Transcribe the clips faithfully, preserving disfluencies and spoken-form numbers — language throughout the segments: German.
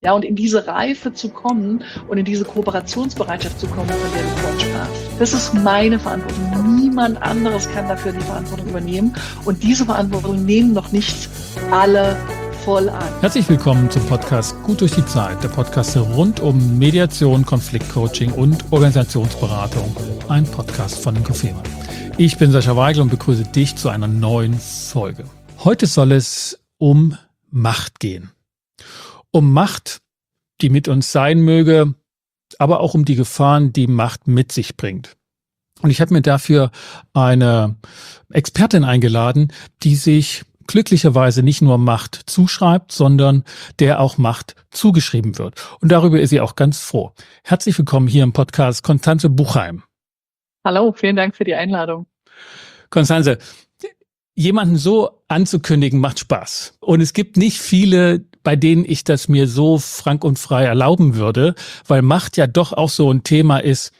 Ja, und in diese Reife zu kommen und in diese Kooperationsbereitschaft zu kommen, von der du vorhin sprachst. Das ist meine Verantwortung. Niemand anderes kann dafür die Verantwortung übernehmen. Und diese Verantwortung nehmen noch nicht alle voll an. Herzlich willkommen zum Podcast Gut durch die Zeit, der Podcast rund um Mediation, Konfliktcoaching und Organisationsberatung. Ein Podcast von Inkofema. Ich bin Sascha Weigel und begrüße dich zu einer neuen Folge. Heute soll es um Macht gehen. Um Macht, die mit uns sein möge, aber auch um die Gefahren, die Macht mit sich bringt. Und ich habe mir dafür eine Expertin eingeladen, die sich glücklicherweise nicht nur Macht zuschreibt, sondern der auch Macht zugeschrieben wird. Und darüber ist sie auch ganz froh. Herzlich willkommen hier im Podcast Constanze Buchheim. Hallo, vielen Dank für die Einladung. Constanze, jemanden so anzukündigen macht Spaß. Und es gibt nicht viele, bei denen ich das mir so frank und frei erlauben würde, weil Macht ja doch auch so ein Thema ist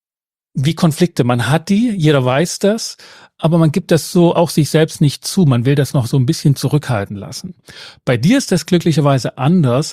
wie Konflikte. Man hat die, jeder weiß das, aber man gibt das so auch sich selbst nicht zu. Man will das noch so ein bisschen zurückhalten lassen. Bei dir ist das glücklicherweise anders.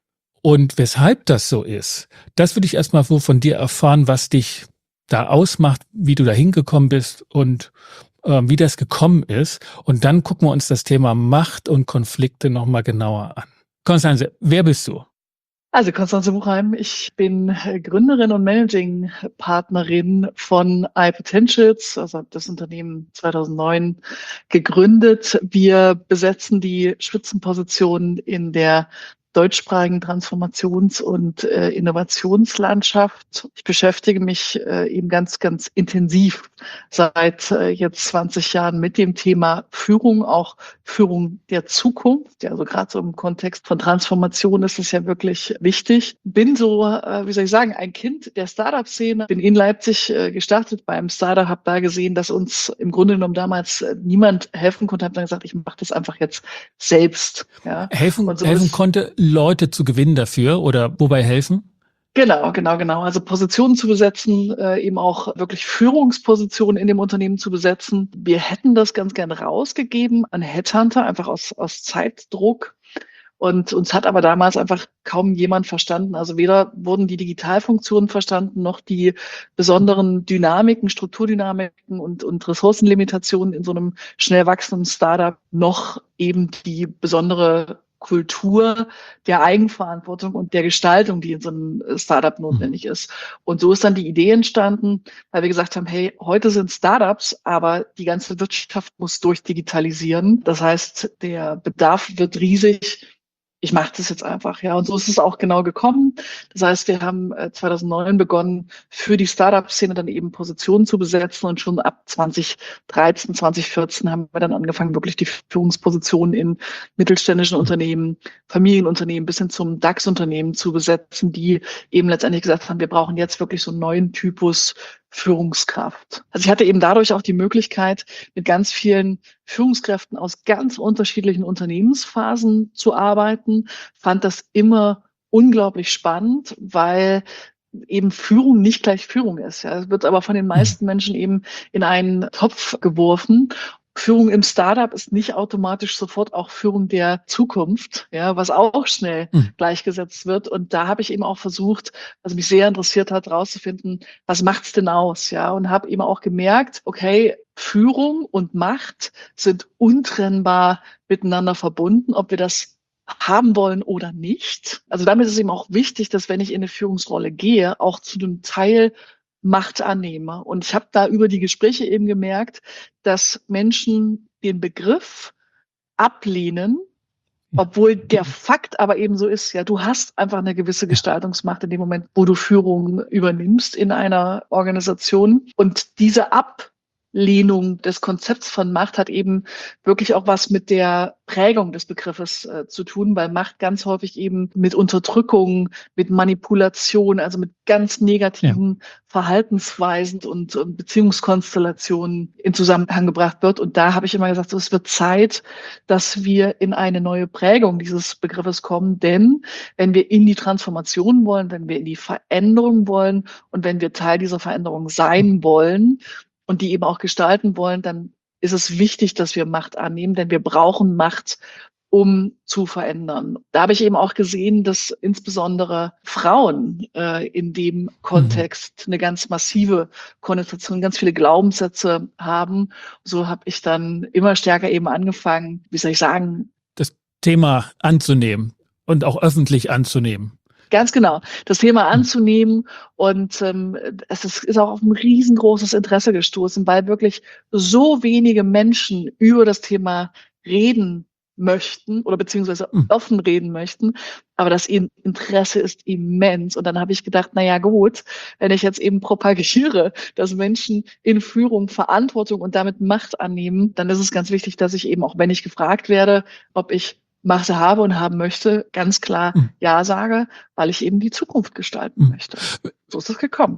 Und weshalb das so ist, das würde ich erstmal von dir erfahren, was dich da ausmacht, wie du da hingekommen bist und äh, wie das gekommen ist. Und dann gucken wir uns das Thema Macht und Konflikte nochmal genauer an. Constanze, wer bist du? Also Constanze Buchheim, ich bin Gründerin und Managing Partnerin von iPotentials, also habe das Unternehmen zweitausendneun gegründet. Wir besetzen die Spitzenposition in der deutschsprachigen Transformations- und äh, Innovationslandschaft. Ich beschäftige mich äh, eben ganz, ganz intensiv seit äh, jetzt zwanzig Jahren mit dem Thema Führung, auch Führung der Zukunft. Ja, also gerade so im Kontext von Transformation ist es ja wirklich wichtig. Bin so, äh, wie soll ich sagen, ein Kind der Startup-Szene. Bin in Leipzig äh, gestartet bei einem Startup, habe da gesehen, dass uns im Grunde genommen damals äh, niemand helfen konnte. Habe dann gesagt, ich mache das einfach jetzt selbst. Ja. Helfen, Und so helfen ist, konnte, Leute zu gewinnen dafür oder wobei helfen? Genau, genau, genau. Also Positionen zu besetzen, äh, eben auch wirklich Führungspositionen in dem Unternehmen zu besetzen. Wir hätten das ganz gerne rausgegeben an Headhunter, einfach aus, aus Zeitdruck. Und uns hat aber damals einfach kaum jemand verstanden. Also weder wurden die Digitalfunktionen verstanden, noch die besonderen Dynamiken, Strukturdynamiken und, und Ressourcenlimitationen in so einem schnell wachsenden Startup, noch eben die besondere Kultur der Eigenverantwortung und der Gestaltung, die in so einem Startup notwendig ist. Und so ist dann die Idee entstanden, weil wir gesagt haben, hey, heute sind Startups, aber die ganze Wirtschaft muss durchdigitalisieren. Das heißt, der Bedarf wird riesig. Ich mache das jetzt einfach, ja. Und so ist es auch genau gekommen. Das heißt, wir haben äh, zweitausendneun begonnen, für die Startup-Szene dann eben Positionen zu besetzen. Und schon ab zwanzig dreizehn, zwanzig vierzehn haben wir dann angefangen, wirklich die Führungspositionen in mittelständischen Unternehmen, Familienunternehmen bis hin zum DAX-Unternehmen zu besetzen, die eben letztendlich gesagt haben, wir brauchen jetzt wirklich so einen neuen Typus Führungskraft. Also ich hatte eben dadurch auch die Möglichkeit, mit ganz vielen Führungskräften aus ganz unterschiedlichen Unternehmensphasen zu arbeiten, fand das immer unglaublich spannend, weil eben Führung nicht gleich Führung ist. Ja, es wird aber von den meisten Menschen eben in einen Topf geworfen. Führung im Startup ist nicht automatisch sofort auch Führung der Zukunft, ja, was auch schnell mhm. gleichgesetzt wird. Und da habe ich eben auch versucht, was mich sehr interessiert hat, rauszufinden, was macht's denn aus, ja, und habe eben auch gemerkt, okay, Führung und Macht sind untrennbar miteinander verbunden, ob wir das haben wollen oder nicht. Also damit ist es eben auch wichtig, dass wenn ich in eine Führungsrolle gehe, auch zu einem Teil Macht annehme. Und ich habe da über die Gespräche eben gemerkt, dass Menschen den Begriff ablehnen, obwohl der Fakt aber eben so ist, ja, du hast einfach eine gewisse Gestaltungsmacht in dem Moment, wo du Führung übernimmst in einer Organisation. Und diese Ablehnung des Konzepts von Macht hat eben wirklich auch was mit der Prägung des Begriffes äh, zu tun, weil Macht ganz häufig eben mit Unterdrückung, mit Manipulation, also mit ganz negativen ja. Verhaltensweisen und, und Beziehungskonstellationen in Zusammenhang gebracht wird. Und da habe ich immer gesagt, so, es wird Zeit, dass wir in eine neue Prägung dieses Begriffes kommen. Denn wenn wir in die Transformation wollen, wenn wir in die Veränderung wollen und wenn wir Teil dieser Veränderung sein wollen und die eben auch gestalten wollen, dann ist es wichtig, dass wir Macht annehmen, denn wir brauchen Macht, um zu verändern. Da habe ich eben auch gesehen, dass insbesondere Frauen äh, in dem Kontext eine ganz massive Konnotation, ganz viele Glaubenssätze haben. So habe ich dann immer stärker eben angefangen, wie soll ich sagen, das Thema anzunehmen und auch öffentlich anzunehmen. Ganz genau, das Thema anzunehmen. Und ähm, es ist, ist auch auf ein riesengroßes Interesse gestoßen, weil wirklich so wenige Menschen über das Thema reden möchten oder beziehungsweise Mhm. offen reden möchten. Aber das Interesse ist immens. Und dann habe ich gedacht, na ja, gut, wenn ich jetzt eben propagiere, dass Menschen in Führung Verantwortung und damit Macht annehmen, dann ist es ganz wichtig, dass ich eben auch, wenn ich gefragt werde, ob ich Macht habe und haben möchte, ganz klar Mhm. Ja sage, weil ich eben die Zukunft gestalten Mhm. möchte. So ist es gekommen.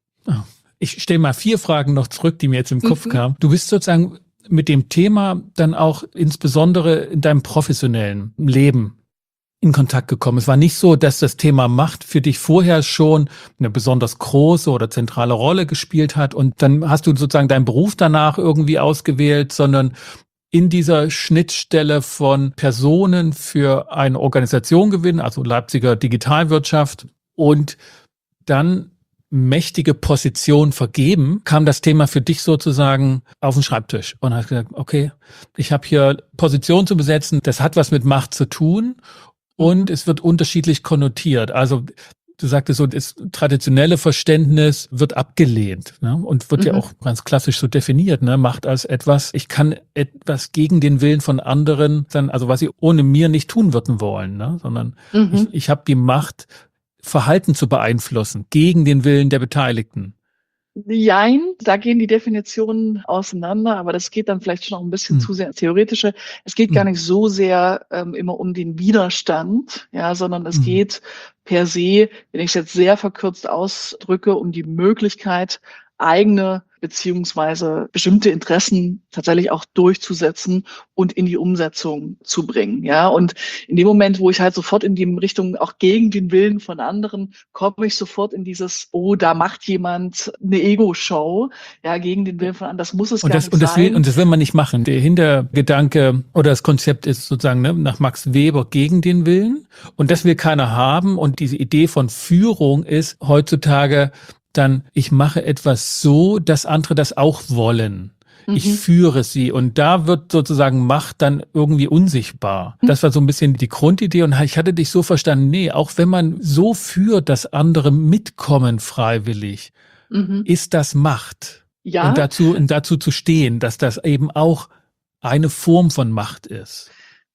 Ich stelle mal vier Fragen noch zurück, die mir jetzt im Kopf Mhm. kamen. Du bist sozusagen mit dem Thema dann auch insbesondere in deinem professionellen Leben in Kontakt gekommen. Es war nicht so, dass das Thema Macht für dich vorher schon eine besonders große oder zentrale Rolle gespielt hat und dann hast du sozusagen deinen Beruf danach irgendwie ausgewählt, sondern in dieser Schnittstelle von Personen für eine Organisation gewinnen, also Leipziger Digitalwirtschaft und dann mächtige Position vergeben, kam das Thema für dich sozusagen auf den Schreibtisch und hast gesagt, okay, ich habe hier Position zu besetzen, das hat was mit Macht zu tun und es wird unterschiedlich konnotiert. Also du sagtest so, das traditionelle Verständnis wird abgelehnt, ne? Und wird Mhm. ja auch ganz klassisch so definiert, ne? Macht als etwas, ich kann etwas gegen den Willen von anderen, dann, also was sie ohne mir nicht tun würden wollen, ne? Sondern Mhm. ich, ich habe die Macht, Verhalten zu beeinflussen, gegen den Willen der Beteiligten. Jein, da gehen die Definitionen auseinander, aber das geht dann vielleicht schon auch ein bisschen Hm. zu sehr ins Theoretische. Es geht Hm. gar nicht so sehr ähm, immer um den Widerstand, ja, sondern es Hm. geht per se, wenn ich es jetzt sehr verkürzt ausdrücke, um die Möglichkeit, eigene beziehungsweise bestimmte Interessen tatsächlich auch durchzusetzen und in die Umsetzung zu bringen, ja. Und in dem Moment, wo ich halt sofort in die Richtung auch gegen den Willen von anderen, komme ich sofort in dieses, oh, da macht jemand eine Ego-Show, ja, gegen den Willen von anderen. Das muss es Und gar das, nicht und das will, sein. und das will man nicht machen. Der Hintergedanke oder das Konzept ist sozusagen, ne, nach Max Weber gegen den Willen. Und das will keiner haben. Und diese Idee von Führung ist heutzutage dann, ich mache etwas so, dass andere das auch wollen. Ich Mhm. führe sie und da wird sozusagen Macht dann irgendwie unsichtbar. Mhm. Das war so ein bisschen die Grundidee und ich hatte dich so verstanden, nee, auch wenn man so führt, dass andere mitkommen freiwillig, Mhm. ist das Macht. Ja. Und dazu, und dazu zu stehen, dass das eben auch eine Form von Macht ist.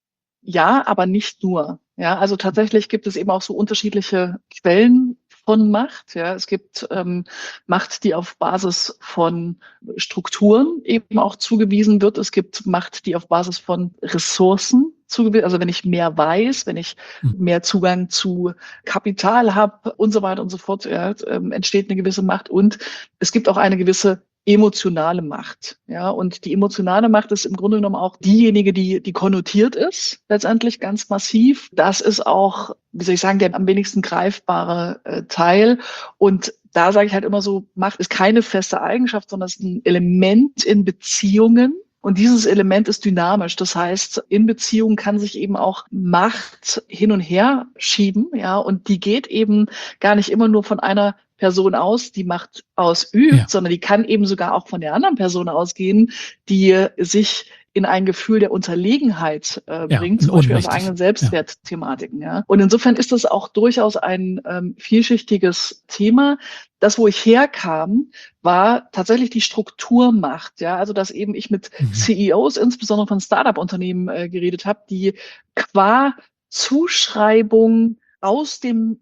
Ja, aber nicht nur. Ja, also tatsächlich gibt es eben auch so unterschiedliche Quellen von Macht. Ja, es gibt ähm, Macht, die auf Basis von Strukturen eben auch zugewiesen wird. Es gibt Macht, die auf Basis von Ressourcen zugewiesen, also wenn ich mehr weiß, wenn ich Hm. mehr Zugang zu Kapital habe und so weiter und so fort, ja, ähm, entsteht eine gewisse Macht. Und es gibt auch eine gewisse emotionale Macht, ja, und die emotionale Macht ist im Grunde genommen auch diejenige, die, die konnotiert ist, letztendlich ganz massiv. Das ist auch, wie soll ich sagen, der am wenigsten greifbare äh, Teil. Und da sage ich halt immer so, Macht ist keine feste Eigenschaft, sondern es ist ein Element in Beziehungen. Und dieses Element ist dynamisch. Das heißt, in Beziehungen kann sich eben auch Macht hin und her schieben, ja, und die geht eben gar nicht immer nur von einer Person aus, die Macht ausübt, Ja. sondern die kann eben sogar auch von der anderen Person ausgehen, die sich in ein Gefühl der Unterlegenheit äh, Ja, bringt, zum Beispiel aus ohnmächtig. eigenen Selbstwertthematiken. Ja. Und insofern ist das auch durchaus ein ähm, vielschichtiges Thema. Das, wo ich herkam, war tatsächlich die Strukturmacht. Ja, also dass eben ich mit Mhm. C E Os, insbesondere von Startup-Unternehmen, äh, geredet habe, die qua Zuschreibung aus dem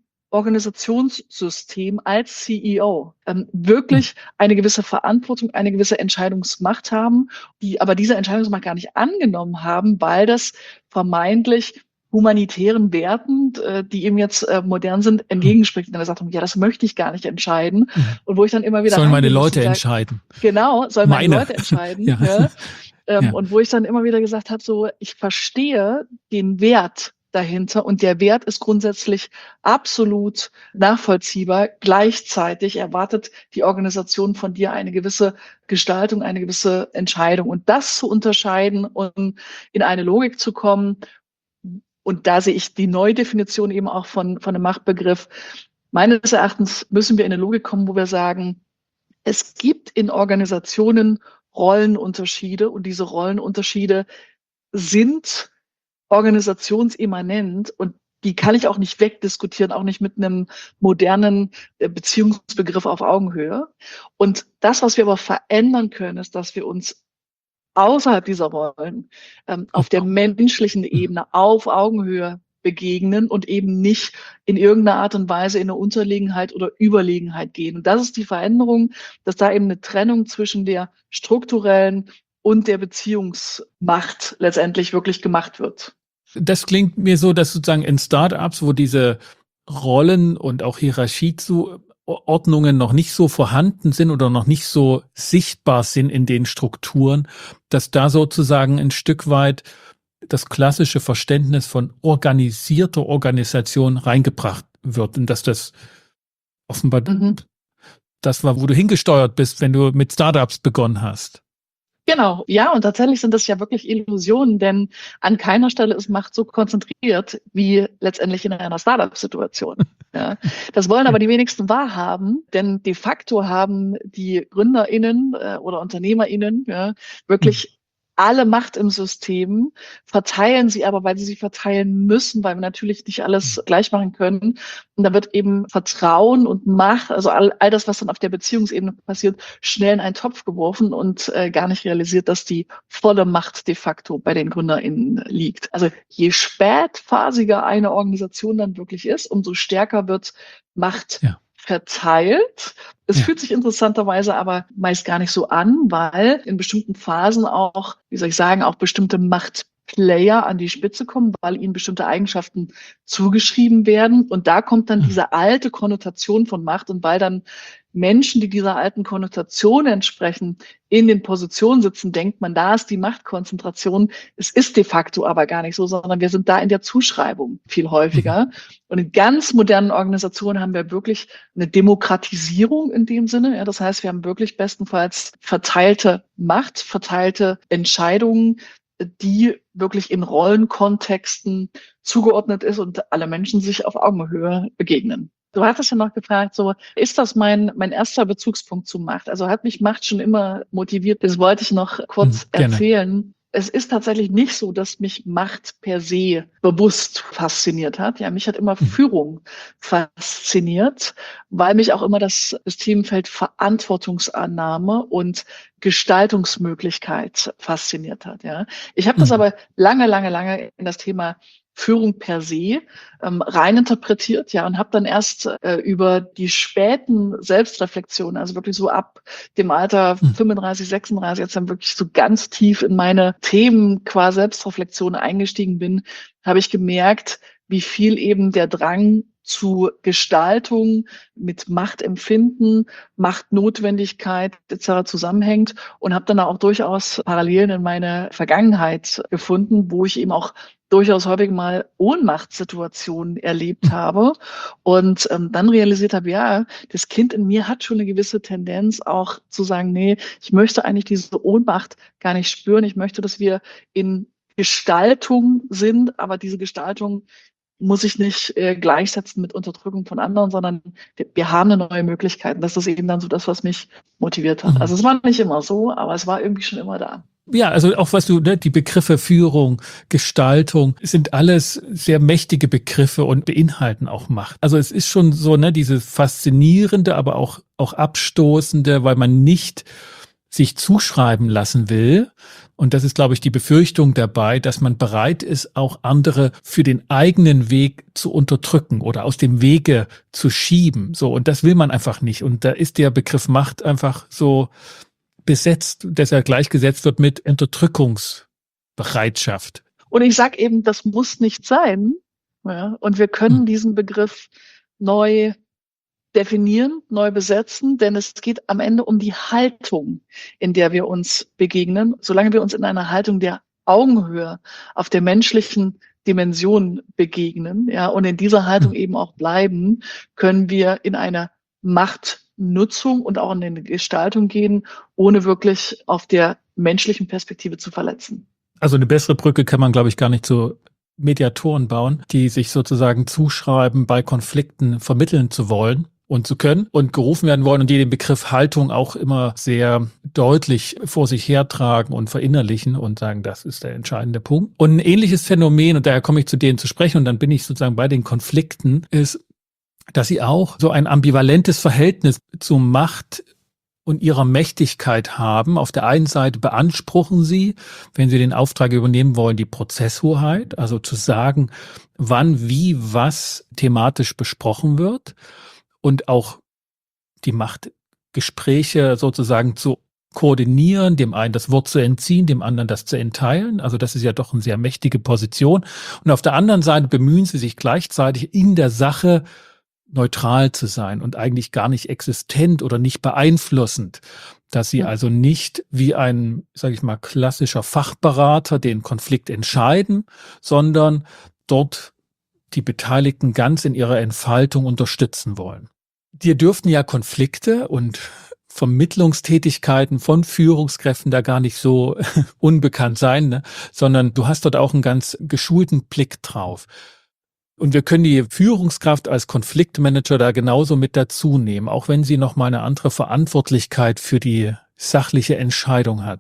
Organisationssystem als C E O ähm, wirklich eine gewisse Verantwortung, eine gewisse Entscheidungsmacht haben, die aber diese Entscheidungsmacht gar nicht angenommen haben, weil das vermeintlich humanitären Werten, äh, die eben jetzt äh, modern sind, entgegenspricht. Und dann gesagt haben, ja, das möchte ich gar nicht entscheiden. Mhm. Und wo ich dann immer wieder Sollen meine reingehen muss Leute und sag, entscheiden. genau, sollen meine, Meine. Leute entscheiden. Ja. Ja. Ähm, Ja. Und wo ich dann immer wieder gesagt habe, so, ich verstehe den Wert dahinter und der Wert ist grundsätzlich absolut nachvollziehbar. Gleichzeitig erwartet die Organisation von dir eine gewisse Gestaltung, eine gewisse Entscheidung und das zu unterscheiden und in eine Logik zu kommen, Und da sehe ich die Neudefinition eben auch von, von dem Machtbegriff. Meines Erachtens müssen wir in eine Logik kommen, wo wir sagen, es gibt in Organisationen Rollenunterschiede und diese Rollenunterschiede sind organisationsimmanent und die kann ich auch nicht wegdiskutieren, auch nicht mit einem modernen äh, Beziehungsbegriff auf Augenhöhe. Und das, was wir aber verändern können, ist, dass wir uns außerhalb dieser Rollen ähm, auf der menschlichen Ebene auf Augenhöhe begegnen und eben nicht in irgendeiner Art und Weise in eine Unterlegenheit oder Überlegenheit gehen. Und das ist die Veränderung, dass da eben eine Trennung zwischen der strukturellen und der Beziehungsmacht letztendlich wirklich gemacht wird. Das klingt mir so, dass sozusagen in Startups, wo diese Rollen und auch Hierarchiezuordnungen noch nicht so vorhanden sind oder noch nicht so sichtbar sind in den Strukturen, dass da sozusagen ein Stück weit das klassische Verständnis von organisierter Organisation reingebracht wird und dass das offenbar mhm. das war, wo du hingesteuert bist, wenn du mit Startups begonnen hast. Genau, ja, und tatsächlich sind das ja wirklich Illusionen, denn an keiner Stelle ist Macht so konzentriert wie letztendlich in einer Startup-Situation. Ja. Das wollen aber die wenigsten wahrhaben, denn de facto haben die GründerInnen äh, oder UnternehmerInnen ja, wirklich alle Macht im System, verteilen sie aber, weil sie sie verteilen müssen, weil wir natürlich nicht alles gleich machen können. Und da wird eben Vertrauen und Macht, also all, all das, was dann auf der Beziehungsebene passiert, schnell in einen Topf geworfen und äh, gar nicht realisiert, dass die volle Macht de facto bei den GründerInnen liegt. Also je spätphasiger eine Organisation dann wirklich ist, umso stärker wird Macht ja. verteilt. Es ja. fühlt sich interessanterweise aber meist gar nicht so an, weil in bestimmten Phasen auch, wie soll ich sagen, auch bestimmte Machtplayer an die Spitze kommen, weil ihnen bestimmte Eigenschaften zugeschrieben werden. Und da kommt dann diese alte Konnotation von Macht und weil dann Menschen, die dieser alten Konnotation entsprechen, in den Positionen sitzen, denkt man, da ist die Machtkonzentration. Es ist de facto aber gar nicht so, sondern wir sind da in der Zuschreibung viel häufiger. Mhm. Und in ganz modernen Organisationen haben wir wirklich eine Demokratisierung in dem Sinne. Ja, das heißt, wir haben wirklich bestenfalls verteilte Macht, verteilte Entscheidungen, die wirklich in Rollenkontexten zugeordnet ist und alle Menschen sich auf Augenhöhe begegnen. Du hattest ja noch gefragt, so, ist das mein, mein erster Bezugspunkt zu Macht? Also hat mich Macht schon immer motiviert? Das wollte ich noch kurz hm, erzählen. Es ist tatsächlich nicht so, dass mich Macht per se bewusst fasziniert hat. Ja, mich hat immer hm. Führung fasziniert, weil mich auch immer das, das Themenfeld Verantwortungsannahme und Gestaltungsmöglichkeit fasziniert hat. Ja, ich habe hm. das aber lange, lange, lange in das Thema Führung per se ähm, reininterpretiert, ja, und habe dann erst äh, über die späten Selbstreflexionen, also wirklich so ab dem Alter fünfunddreißig, sechsunddreißig, jetzt dann wirklich so ganz tief in meine Themen qua Selbstreflexion eingestiegen bin, habe ich gemerkt, wie viel eben der Drang zu Gestaltung mit Machtempfinden, Machtnotwendigkeit et cetera zusammenhängt und habe dann auch durchaus Parallelen in meine Vergangenheit gefunden, wo ich eben auch durchaus häufig mal Ohnmachtssituationen erlebt habe und ähm, dann realisiert habe, ja, das Kind in mir hat schon eine gewisse Tendenz auch zu sagen, nee, ich möchte eigentlich diese Ohnmacht gar nicht spüren. Ich möchte, dass wir in Gestaltung sind, aber diese Gestaltung muss ich nicht äh, gleichsetzen mit Unterdrückung von anderen, sondern wir, wir haben eine neue Möglichkeit. Das ist eben dann so das, was mich motiviert hat. Mhm. Also es war nicht immer so, aber es war irgendwie schon immer da. Ja, also auch was du, ne, die Begriffe Führung, Gestaltung sind alles sehr mächtige Begriffe und beinhalten auch Macht. Also es ist schon so, ne, diese faszinierende, aber auch, auch abstoßende, weil man nicht sich zuschreiben lassen will. Und das ist, glaube ich, die Befürchtung dabei, dass man bereit ist, auch andere für den eigenen Weg zu unterdrücken oder aus dem Wege zu schieben. So, und das will man einfach nicht. Und da ist der Begriff Macht einfach so besetzt, dass er gleichgesetzt wird mit Unterdrückungsbereitschaft. Und ich sag eben, das muss nicht sein. Ja, und wir können hm. diesen Begriff neu definieren, neu besetzen, denn es geht am Ende um die Haltung, in der wir uns begegnen. Solange wir uns in einer Haltung der Augenhöhe auf der menschlichen Dimension begegnen, ja, und in dieser Haltung hm. eben auch bleiben, können wir in eine Machtnutzung und auch in eine Gestaltung gehen, ohne wirklich auf der menschlichen Perspektive zu verletzen. Also eine bessere Brücke kann man, glaube ich, gar nicht so Mediatoren bauen, die sich sozusagen zuschreiben, bei Konflikten vermitteln zu wollen und zu können und gerufen werden wollen und die den Begriff Haltung auch immer sehr deutlich vor sich hertragen und verinnerlichen und sagen, das ist der entscheidende Punkt. Und ein ähnliches Phänomen, und daher komme ich zu denen zu sprechen und dann bin ich sozusagen bei den Konflikten, ist, dass sie auch so ein ambivalentes Verhältnis zu Macht und ihrer Mächtigkeit haben. Auf der einen Seite beanspruchen sie, wenn sie den Auftrag übernehmen wollen, die Prozesshoheit, also zu sagen, wann, wie, was thematisch besprochen wird und auch die Macht, Gespräche sozusagen zu koordinieren, dem einen das Wort zu entziehen, dem anderen das zu entteilen. Also das ist ja doch eine sehr mächtige Position. Und auf der anderen Seite bemühen sie sich gleichzeitig in der Sache neutral zu sein und eigentlich gar nicht existent oder nicht beeinflussend, dass sie also nicht wie ein, sage ich mal, klassischer Fachberater den Konflikt entscheiden, sondern dort die Beteiligten ganz in ihrer Entfaltung unterstützen wollen. Dir dürften ja Konflikte und Vermittlungstätigkeiten von Führungskräften da gar nicht so unbekannt sein, ne? Sondern du hast dort auch einen ganz geschulten Blick drauf. Und wir können die Führungskraft als Konfliktmanager da genauso mit dazu nehmen, auch wenn sie nochmal eine andere Verantwortlichkeit für die sachliche Entscheidung hat.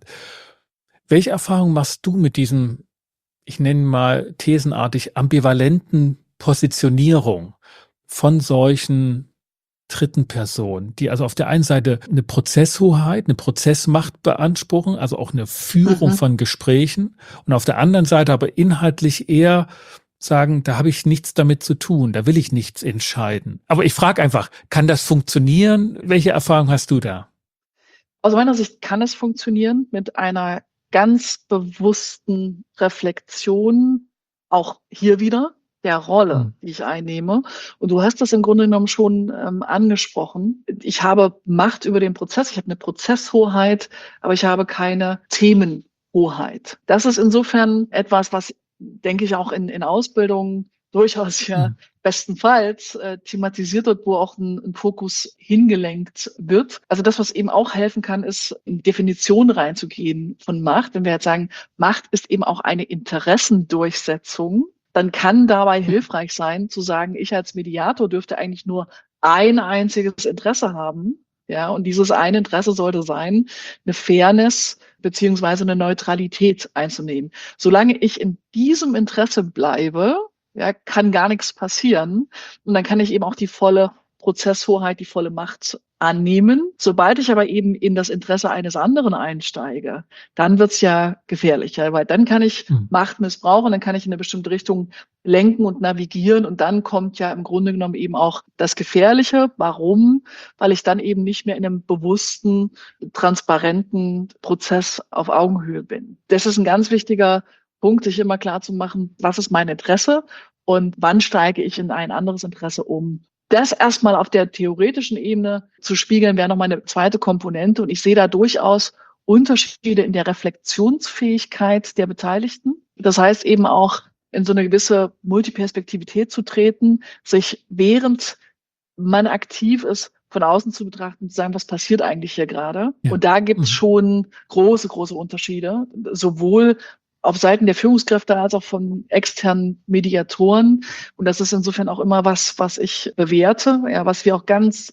Welche Erfahrung machst du mit diesem, ich nenne mal thesenartig, ambivalenten Positionierung von solchen dritten Personen, die also auf der einen Seite eine Prozesshoheit, eine Prozessmacht beanspruchen, also auch eine Führung mhm. von Gesprächen und auf der anderen Seite aber inhaltlich eher sagen, da habe ich nichts damit zu tun, da will ich nichts entscheiden. Aber ich frage einfach, kann das funktionieren? Welche Erfahrung hast du da? Aus meiner Sicht kann es funktionieren mit einer ganz bewussten Reflexion, auch hier wieder, der Rolle, hm. die ich einnehme. Und du hast das im Grunde genommen schon ähm, angesprochen. Ich habe Macht über den Prozess, ich habe eine Prozesshoheit, aber ich habe keine Themenhoheit. Das ist insofern etwas, was denke ich, auch in, in Ausbildungen durchaus ja mhm. bestenfalls äh, thematisiert wird, wo auch ein, ein Fokus hingelenkt wird. Also das, was eben auch helfen kann, ist, in Definition reinzugehen von Macht. Wenn wir jetzt sagen, Macht ist eben auch eine Interessendurchsetzung, dann kann dabei hilfreich sein, zu sagen, ich als Mediator dürfte eigentlich nur ein einziges Interesse haben. Ja, und dieses eine Interesse sollte sein, eine Fairness beziehungsweise eine Neutralität einzunehmen. Solange ich in diesem Interesse bleibe, ja, kann gar nichts passieren. Und dann kann ich eben auch die volle Prozesshoheit, die volle Macht annehmen. Sobald ich aber eben in das Interesse eines anderen einsteige, dann wird's ja gefährlicher, weil dann kann ich hm. Macht missbrauchen, dann kann ich in eine bestimmte Richtung lenken und navigieren und dann kommt ja im Grunde genommen eben auch das Gefährliche. Warum? Weil ich dann eben nicht mehr in einem bewussten, transparenten Prozess auf Augenhöhe bin. Das ist ein ganz wichtiger Punkt, sich immer klar zu machen, was ist mein Interesse und wann steige ich in ein anderes Interesse um. Das erstmal auf der theoretischen Ebene zu spiegeln, wäre nochmal eine zweite Komponente. Und ich sehe da durchaus Unterschiede in der Reflexionsfähigkeit der Beteiligten. Das heißt eben auch, in so eine gewisse Multiperspektivität zu treten, sich während man aktiv ist, von außen zu betrachten, zu sagen, was passiert eigentlich hier gerade? Ja. Und da gibt es mhm. schon große, große Unterschiede, sowohl auf Seiten der Führungskräfte als auch von externen Mediatoren. Und das ist insofern auch immer was, was ich bewerte, ja, was wir auch ganz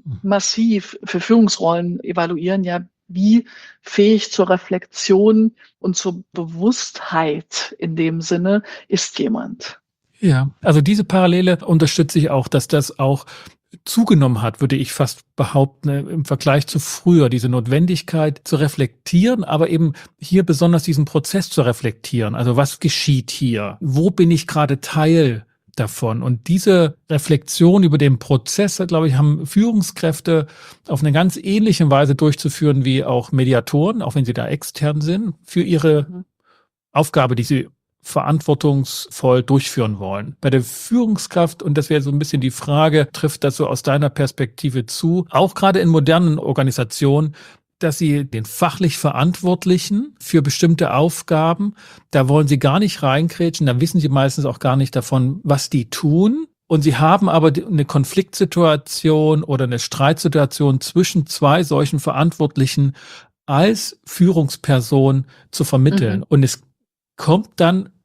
massiv für Führungsrollen evaluieren, ja, wie fähig zur Reflexion und zur Bewusstheit in dem Sinne ist jemand. Ja, also diese Parallele unterstütze ich auch, dass das auch zugenommen hat, würde ich fast behaupten, im Vergleich zu früher, diese Notwendigkeit zu reflektieren, aber eben hier besonders diesen Prozess zu reflektieren. Also was geschieht hier? Wo bin ich gerade Teil davon? Und diese Reflexion über den Prozess, glaube ich, haben Führungskräfte auf eine ganz ähnliche Weise durchzuführen wie auch Mediatoren, auch wenn sie da extern sind, für ihre mhm. Aufgabe, die sie verantwortungsvoll durchführen wollen. Bei der Führungskraft, und das wäre so ein bisschen die Frage, trifft das so aus deiner Perspektive zu, auch gerade in modernen Organisationen, dass sie den fachlich Verantwortlichen für bestimmte Aufgaben, da wollen sie gar nicht reinkrätschen, da wissen sie meistens auch gar nicht davon, was die tun. Und sie haben aber eine Konfliktsituation oder eine Streitsituation zwischen zwei solchen Verantwortlichen als Führungsperson zu vermitteln. Mhm. Und es kommt dann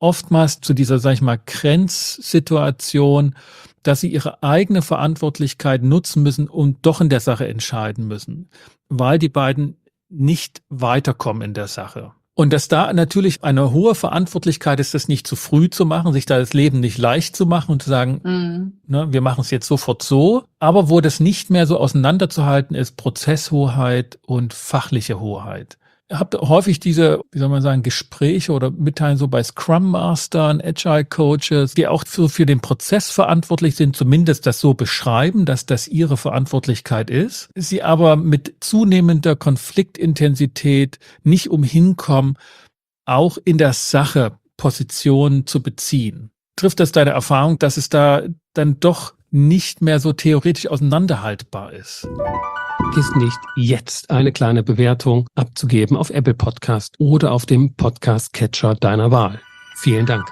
oftmals zu dieser, sag ich mal, Grenzsituation, dass sie ihre eigene Verantwortlichkeit nutzen müssen und doch in der Sache entscheiden müssen, weil die beiden nicht weiterkommen in der Sache. Und dass da natürlich eine hohe Verantwortlichkeit ist, das nicht zu früh zu machen, sich da das Leben nicht leicht zu machen und zu sagen, Mhm. ne, wir machen es jetzt sofort so, aber wo das nicht mehr so auseinanderzuhalten ist, Prozesshoheit und fachliche Hoheit. Ihr habt häufig diese, wie soll man sagen, Gespräche oder Mitteilen so bei Scrum Mastern, Agile Coaches, die auch so für den Prozess verantwortlich sind, zumindest das so beschreiben, dass das ihre Verantwortlichkeit ist. Sie aber mit zunehmender Konfliktintensität nicht umhin kommen, auch in der Sache Positionen zu beziehen. Trifft das deine Erfahrung, dass es da dann doch nicht mehr so theoretisch auseinanderhaltbar ist? Vergiss nicht, jetzt eine kleine Bewertung abzugeben auf Apple Podcast oder auf dem Podcast-Catcher deiner Wahl. Vielen Dank.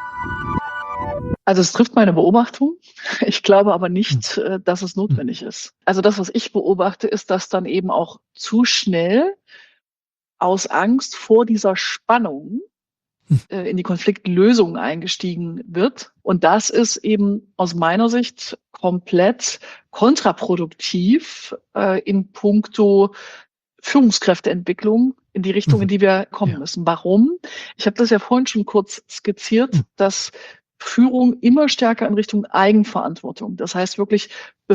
Also es trifft meine Beobachtung. Ich glaube aber nicht, äh, dass es notwendig ist. Also das, was ich beobachte, ist, dass dann eben auch zu schnell aus Angst vor dieser Spannung äh, in die Konfliktlösung eingestiegen wird. Und das ist eben aus meiner Sicht komplett kontraproduktiv äh, in puncto Führungskräfteentwicklung in die Richtung, in die wir kommen Ja. müssen. Warum? Ich habe das ja vorhin schon kurz skizziert, dass Führung immer stärker in Richtung Eigenverantwortung, das heißt wirklich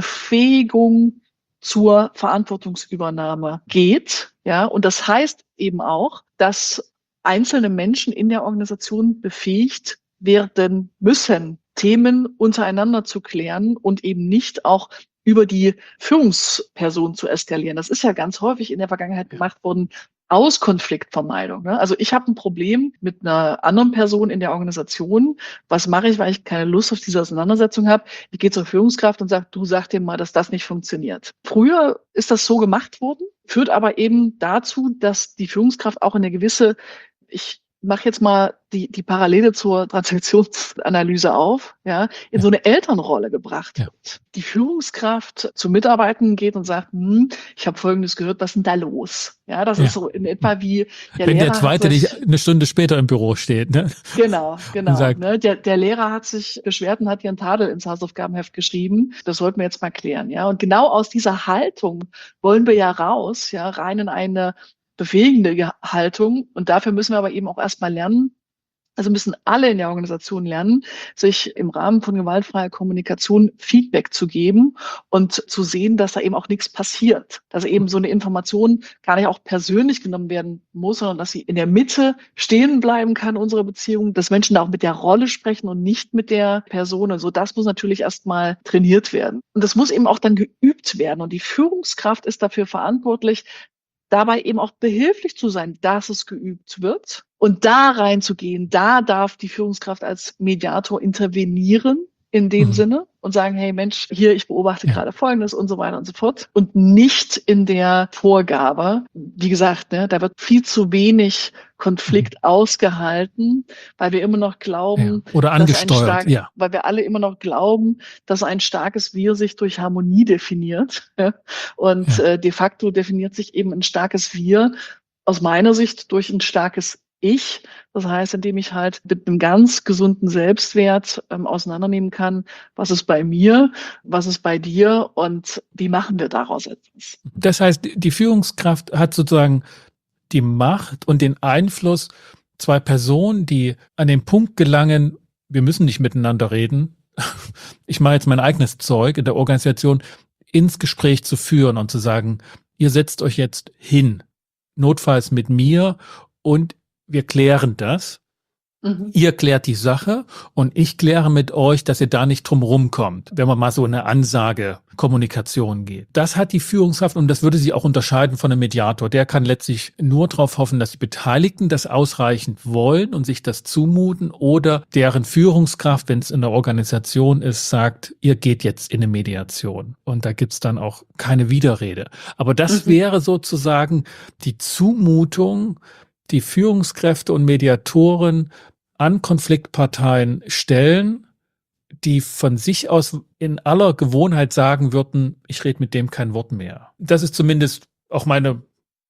Befähigung zur Verantwortungsübernahme geht. Ja, und das heißt eben auch, dass einzelne Menschen in der Organisation befähigt werden müssen, Themen untereinander zu klären und eben nicht auch über die Führungsperson zu eskalieren. Das ist ja ganz häufig in der Vergangenheit gemacht worden aus Konfliktvermeidung. Ne? Also ich habe ein Problem mit einer anderen Person in der Organisation. Was mache ich, weil ich keine Lust auf diese Auseinandersetzung habe? Ich gehe zur Führungskraft und sage, du sag dir mal, dass das nicht funktioniert. Früher ist das so gemacht worden, führt aber eben dazu, dass die Führungskraft auch eine gewisse, ich mache jetzt mal die, die Parallele zur Transaktionsanalyse auf, ja, in Ja. so eine Elternrolle gebracht Ja. wird. Die Führungskraft zu Mitarbeitern geht und sagt, hm, ich habe Folgendes gehört, was ist denn da los? Ja, das Ja. ist so in etwa wie der Wenn Lehrer der Zweite hat sich, nicht eine Stunde später im Büro steht, ne? Genau, genau. sagt- Ne? Der, der Lehrer hat sich beschwert und hat ihren Tadel ins Hausaufgabenheft geschrieben. Das sollten wir jetzt mal klären. Ja, und genau aus dieser Haltung wollen wir ja raus, ja, rein in eine befähigende Haltung. Und dafür müssen wir aber eben auch erstmal lernen, also müssen alle in der Organisation lernen, sich im Rahmen von gewaltfreier Kommunikation Feedback zu geben und zu sehen, dass da eben auch nichts passiert. Dass eben so eine Information gar nicht auch persönlich genommen werden muss, sondern dass sie in der Mitte stehen bleiben kann, unsere Beziehung, dass Menschen da auch mit der Rolle sprechen und nicht mit der Person. Und so, das muss natürlich erstmal trainiert werden. Und das muss eben auch dann geübt werden. Und die Führungskraft ist dafür verantwortlich, dabei eben auch behilflich zu sein, dass es geübt wird und da reinzugehen. Da darf die Führungskraft als Mediator intervenieren in dem Mhm. Sinne und sagen, hey Mensch, hier, ich beobachte Ja. gerade Folgendes und so weiter und so fort. Und nicht in der Vorgabe. Wie gesagt, ne, da wird viel zu wenig Konflikt ausgehalten, weil wir immer noch glauben, Ja. Oder dass ein angesteuert, stark, ja. weil wir alle immer noch glauben, dass ein starkes Wir sich durch Harmonie definiert. Ja? Und Ja. äh, de facto definiert sich eben ein starkes Wir aus meiner Sicht durch ein starkes Ich. Das heißt, indem ich halt mit einem ganz gesunden Selbstwert ähm, auseinandernehmen kann, was ist bei mir, was ist bei dir und wie machen wir daraus etwas. Das heißt, die Führungskraft hat sozusagen die Macht und den Einfluss, zwei Personen, die an den Punkt gelangen, wir müssen nicht miteinander reden, ich mache jetzt mein eigenes Zeug in der Organisation, ins Gespräch zu führen und zu sagen, ihr setzt euch jetzt hin, notfalls mit mir und wir klären das. Mhm. Ihr klärt die Sache und ich kläre mit euch, dass ihr da nicht drum rumkommt, wenn man mal so eine Ansage-Kommunikation geht. Das hat die Führungskraft und das würde sie auch unterscheiden von einem Mediator. Der kann letztlich nur darauf hoffen, dass die Beteiligten das ausreichend wollen und sich das zumuten oder deren Führungskraft, wenn es in der Organisation ist, sagt, ihr geht jetzt in eine Mediation. Und da gibt's dann auch keine Widerrede. Aber das Mhm. wäre sozusagen die Zumutung, die Führungskräfte und Mediatoren an Konfliktparteien stellen, die von sich aus in aller Gewohnheit sagen würden, ich rede mit dem kein Wort mehr. Das ist zumindest auch meine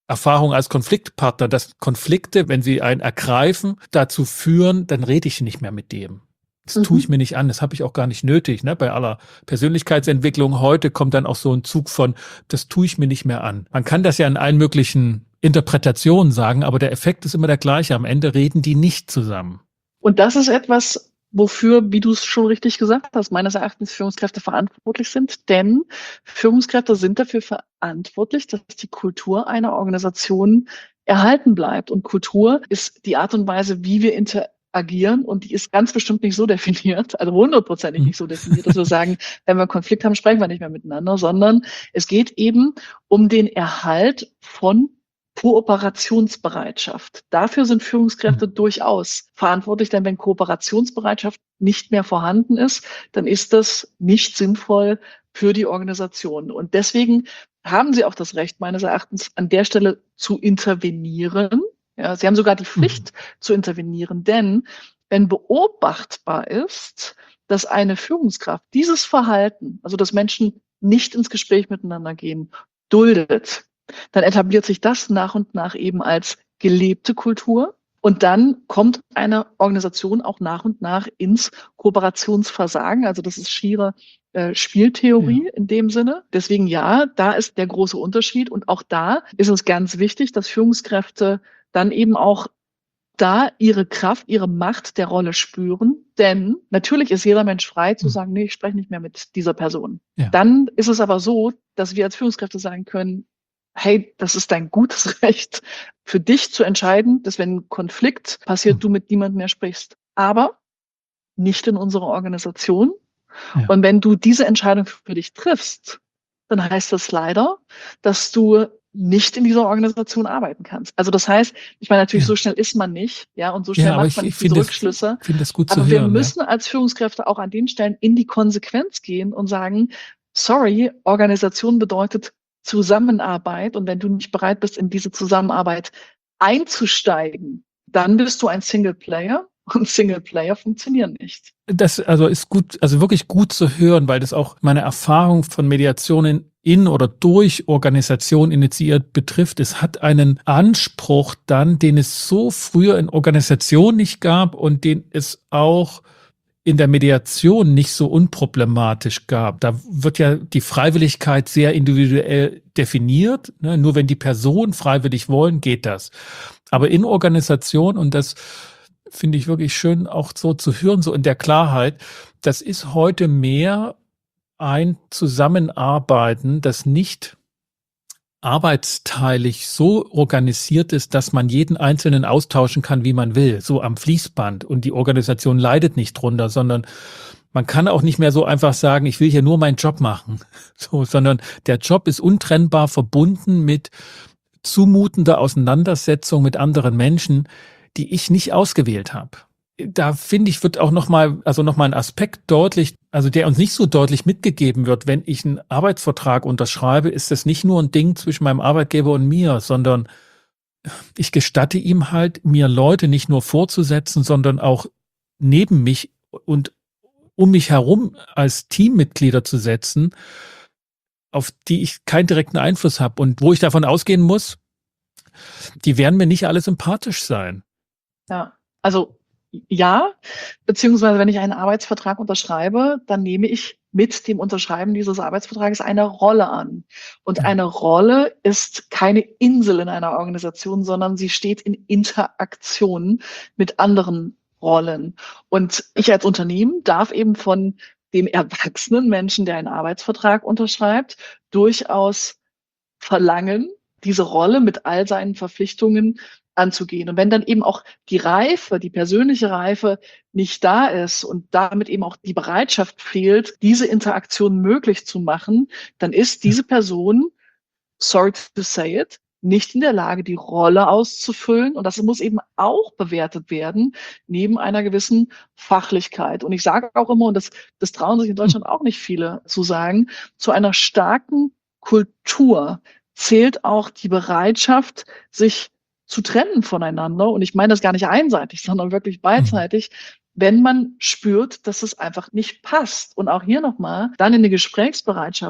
Erfahrung als Konfliktpartner, dass Konflikte, wenn sie einen ergreifen, dazu führen, dann rede ich nicht mehr mit dem. Das mhm. tue ich mir nicht an, das habe ich auch gar nicht nötig. Ne? Bei aller Persönlichkeitsentwicklung heute kommt dann auch so ein Zug von, das tue ich mir nicht mehr an. Man kann das ja in allen möglichen Interpretationen sagen, aber der Effekt ist immer der gleiche. Am Ende reden die nicht zusammen. Und das ist etwas, wofür, wie du es schon richtig gesagt hast, meines Erachtens Führungskräfte verantwortlich sind. Denn Führungskräfte sind dafür verantwortlich, dass die Kultur einer Organisation erhalten bleibt. Und Kultur ist die Art und Weise, wie wir interagieren. Und die ist ganz bestimmt nicht so definiert, also hundertprozentig nicht so definiert, dass wir sagen, wenn wir einen Konflikt haben, sprechen wir nicht mehr miteinander, sondern es geht eben um den Erhalt von Kooperationsbereitschaft. Dafür sind Führungskräfte mhm. durchaus verantwortlich, denn wenn Kooperationsbereitschaft nicht mehr vorhanden ist, dann ist das nicht sinnvoll für die Organisation. Und deswegen haben sie auch das Recht, meines Erachtens, an der Stelle zu intervenieren. Ja, sie haben sogar die Pflicht mhm. zu intervenieren, denn wenn beobachtbar ist, dass eine Führungskraft dieses Verhalten, also dass Menschen nicht ins Gespräch miteinander gehen, duldet, dann etabliert sich das nach und nach eben als gelebte Kultur. Und dann kommt eine Organisation auch nach und nach ins Kooperationsversagen. Also das ist schiere äh, Spieltheorie ja. in dem Sinne. Deswegen ja, da ist der große Unterschied. Und auch da ist es ganz wichtig, dass Führungskräfte dann eben auch da ihre Kraft, ihre Macht der Rolle spüren. Denn natürlich ist jeder Mensch frei zu sagen, nee, ich spreche nicht mehr mit dieser Person. Ja. Dann ist es aber so, dass wir als Führungskräfte sagen können, hey, das ist dein gutes Recht für dich zu entscheiden, dass wenn ein Konflikt passiert, du mit niemandem mehr sprichst. Aber nicht in unserer Organisation. Ja. Und wenn du diese Entscheidung für dich triffst, dann heißt das leider, dass du nicht in dieser Organisation arbeiten kannst. Also das heißt, ich meine, natürlich ja. so schnell ist man nicht, ja, und so schnell ja, macht man nicht diese Rückschlüsse. Ich finde das gut zu aber hören. wir müssen ja. als Führungskräfte auch an den Stellen in die Konsequenz gehen und sagen, sorry, Organisation bedeutet Zusammenarbeit. Und wenn du nicht bereit bist, in diese Zusammenarbeit einzusteigen, dann bist du ein Single Player. Und Single Player funktionieren nicht. Das also ist gut, also wirklich gut zu hören, weil das auch meine Erfahrung von Mediationen in oder durch Organisation initiiert betrifft. Es hat einen Anspruch dann, den es so früher in Organisation nicht gab und den es auch in der Mediation nicht so unproblematisch gab. Da wird ja die Freiwilligkeit sehr individuell definiert. Ne? Nur wenn die Personen freiwillig wollen, geht das. Aber in Organisation, und das finde ich wirklich schön auch so zu hören, so in der Klarheit, das ist heute mehr ein Zusammenarbeiten, das nicht arbeitsteilig so organisiert ist, dass man jeden Einzelnen austauschen kann, wie man will, so am Fließband, und die Organisation leidet nicht drunter, sondern man kann auch nicht mehr so einfach sagen, ich will hier nur meinen Job machen, so, sondern der Job ist untrennbar verbunden mit zumutender Auseinandersetzung mit anderen Menschen, die ich nicht ausgewählt habe. Da finde ich, wird auch nochmal, also nochmal ein Aspekt deutlich, also der uns nicht so deutlich mitgegeben wird. Wenn ich einen Arbeitsvertrag unterschreibe, ist das nicht nur ein Ding zwischen meinem Arbeitgeber und mir, sondern ich gestatte ihm halt, mir Leute nicht nur vorzusetzen, sondern auch neben mich und um mich herum als Teammitglieder zu setzen, auf die ich keinen direkten Einfluss habe und wo ich davon ausgehen muss, die werden mir nicht alle sympathisch sein. Ja, also ja, beziehungsweise wenn ich einen Arbeitsvertrag unterschreibe, dann nehme ich mit dem Unterschreiben dieses Arbeitsvertrages eine Rolle an. Und ja. eine Rolle ist keine Insel in einer Organisation, sondern sie steht in Interaktion mit anderen Rollen. Und ich als Unternehmen darf eben von dem erwachsenen Menschen, der einen Arbeitsvertrag unterschreibt, durchaus verlangen, diese Rolle mit all seinen Verpflichtungen anzugehen. Und wenn dann eben auch die Reife, die persönliche Reife nicht da ist und damit eben auch die Bereitschaft fehlt, diese Interaktion möglich zu machen, dann ist diese Person, sorry to say it, nicht in der Lage, die Rolle auszufüllen. Und das muss eben auch bewertet werden, neben einer gewissen Fachlichkeit. Und ich sage auch immer, und das, das trauen sich in Deutschland auch nicht viele zu sagen, zu einer starken Kultur zählt auch die Bereitschaft, sich zu trennen voneinander. Und ich meine das gar nicht einseitig, sondern wirklich beidseitig, wenn man spürt, dass es einfach nicht passt. Und auch hier nochmal, dann in die Gesprächsbereitschaft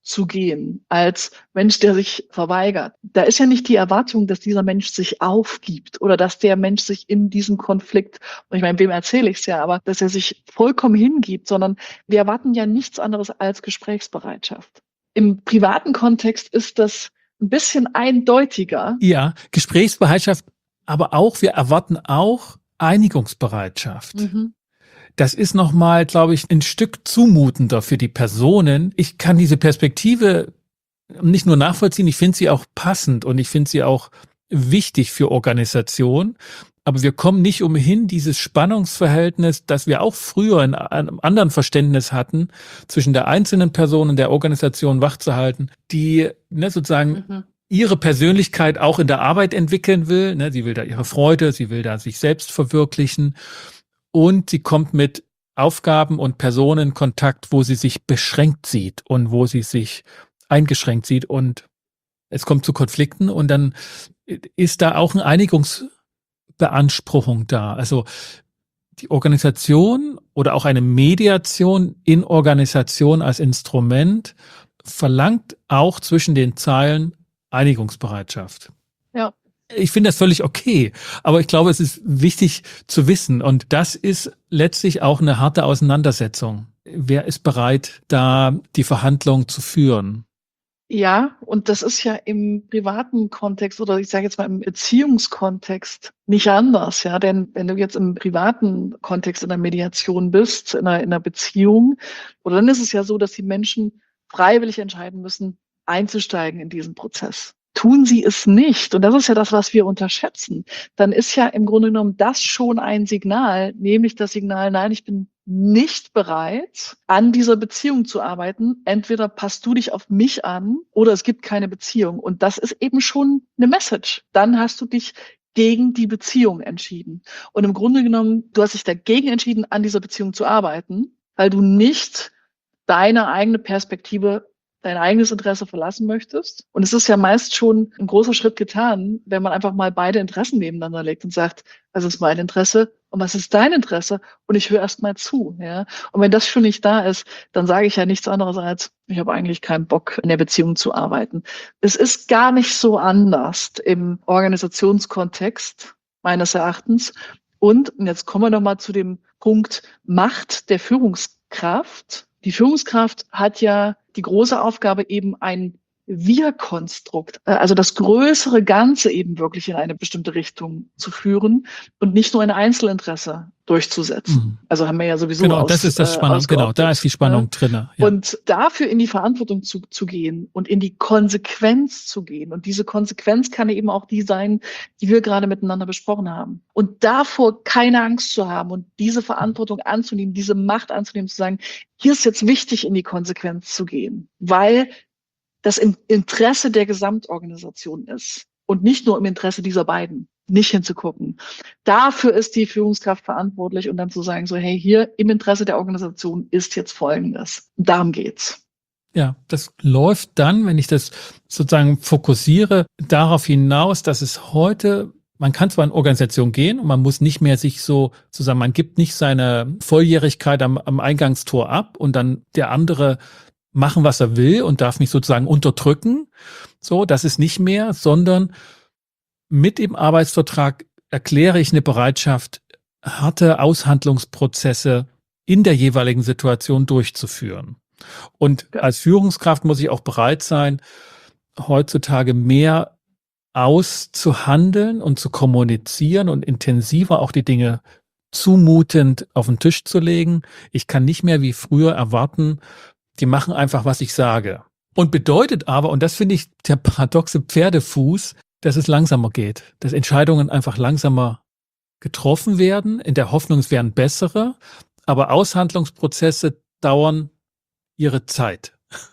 zu gehen als Mensch, der sich verweigert. Da ist ja nicht die Erwartung, dass dieser Mensch sich aufgibt oder dass der Mensch sich in diesem Konflikt, und ich meine, wem erzähle ich es ja, aber dass er sich vollkommen hingibt, sondern wir erwarten ja nichts anderes als Gesprächsbereitschaft. Im privaten Kontext ist das ein bisschen eindeutiger. Ja, Gesprächsbereitschaft, aber auch, wir erwarten auch Einigungsbereitschaft. Mhm. Das ist nochmal, glaube ich, ein Stück zumutender für die Personen. Ich kann diese Perspektive nicht nur nachvollziehen, ich finde sie auch passend und ich finde sie auch wichtig für Organisation. Aber wir kommen nicht umhin, dieses Spannungsverhältnis, das wir auch früher in einem anderen Verständnis hatten, zwischen der einzelnen Person und der Organisation wachzuhalten, die ne, sozusagen mhm. ihre Persönlichkeit auch in der Arbeit entwickeln will. Ne, sie will da ihre Freude, sie will da sich selbst verwirklichen. Und sie kommt mit Aufgaben und Personen in Kontakt, wo sie sich beschränkt sieht und wo sie sich eingeschränkt sieht. Und es kommt zu Konflikten und dann ist da auch eine Einigungsbeanspruchung da. Also die Organisation oder auch eine Mediation in Organisation als Instrument verlangt auch zwischen den Zeilen Einigungsbereitschaft. Ja. Ich finde das völlig okay, aber ich glaube, es ist wichtig zu wissen und das ist letztlich auch eine harte Auseinandersetzung. Wer ist bereit, da die Verhandlung zu führen? Ja, und das ist ja im privaten Kontext oder ich sage jetzt mal im Beziehungskontext nicht anders, ja, denn wenn du jetzt im privaten Kontext in der Mediation bist, in einer, in einer Beziehung, oder dann ist es ja so, dass die Menschen freiwillig entscheiden müssen, einzusteigen in diesen Prozess. Tun sie es nicht, und das ist ja das, was wir unterschätzen, dann ist ja im Grunde genommen das schon ein Signal, nämlich das Signal, nein, ich bin nicht bereit, an dieser Beziehung zu arbeiten. Entweder passt du dich auf mich an oder es gibt keine Beziehung. Und das ist eben schon eine Message. Dann hast du dich gegen die Beziehung entschieden. Und im Grunde genommen, du hast dich dagegen entschieden, an dieser Beziehung zu arbeiten, weil du nicht deine eigene Perspektive, dein eigenes Interesse verlassen möchtest. Und es ist ja meist schon ein großer Schritt getan, wenn man einfach mal beide Interessen nebeneinander legt und sagt, was ist mein Interesse und was ist dein Interesse? Und ich höre erst mal zu. Ja? Und wenn das schon nicht da ist, dann sage ich ja nichts anderes als, ich habe eigentlich keinen Bock, in der Beziehung zu arbeiten. Es ist gar nicht so anders im Organisationskontext, meines Erachtens. Und, und jetzt kommen wir noch mal zu dem Punkt Macht der Führungskraft. Die Führungskraft hat ja die große Aufgabe, eben ein Wir-Konstrukt, also das größere Ganze eben wirklich in eine bestimmte Richtung zu führen und nicht nur ein Einzelinteresse durchzusetzen. Mhm. Also haben wir ja sowieso Genau, aus, das ist das Spannung, äh, genau, da ist die Spannung ja. drin. Ja. Und dafür in die Verantwortung zu, zu gehen und in die Konsequenz zu gehen. Und diese Konsequenz kann eben auch die sein, die wir gerade miteinander besprochen haben. Und davor keine Angst zu haben und diese Verantwortung anzunehmen, diese Macht anzunehmen, zu sagen, hier ist jetzt wichtig, in die Konsequenz zu gehen, weil das im Interesse der Gesamtorganisation ist und nicht nur im Interesse dieser beiden, nicht hinzugucken. Dafür ist die Führungskraft verantwortlich und dann zu sagen, so, hey, hier im Interesse der Organisation ist jetzt Folgendes. Darum geht's. Ja, das läuft dann, wenn ich das sozusagen fokussiere, darauf hinaus, dass es heute, man kann zwar in Organisation gehen und man muss nicht mehr sich so zusammen, man gibt nicht seine Volljährigkeit am, am Eingangstor ab und dann der andere machen, was er will und darf mich sozusagen unterdrücken. So, das ist nicht mehr, sondern mit dem Arbeitsvertrag erkläre ich eine Bereitschaft, harte Aushandlungsprozesse in der jeweiligen Situation durchzuführen. Und als Führungskraft muss ich auch bereit sein, heutzutage mehr auszuhandeln und zu kommunizieren und intensiver auch die Dinge zumutend auf den Tisch zu legen. Ich kann nicht mehr wie früher erwarten, die machen einfach, was ich sage. Und bedeutet aber, und das finde ich der paradoxe Pferdefuß, dass es langsamer geht, dass Entscheidungen einfach langsamer getroffen werden, in der Hoffnung, es wären bessere, aber Aushandlungsprozesse dauern ihre Zeit.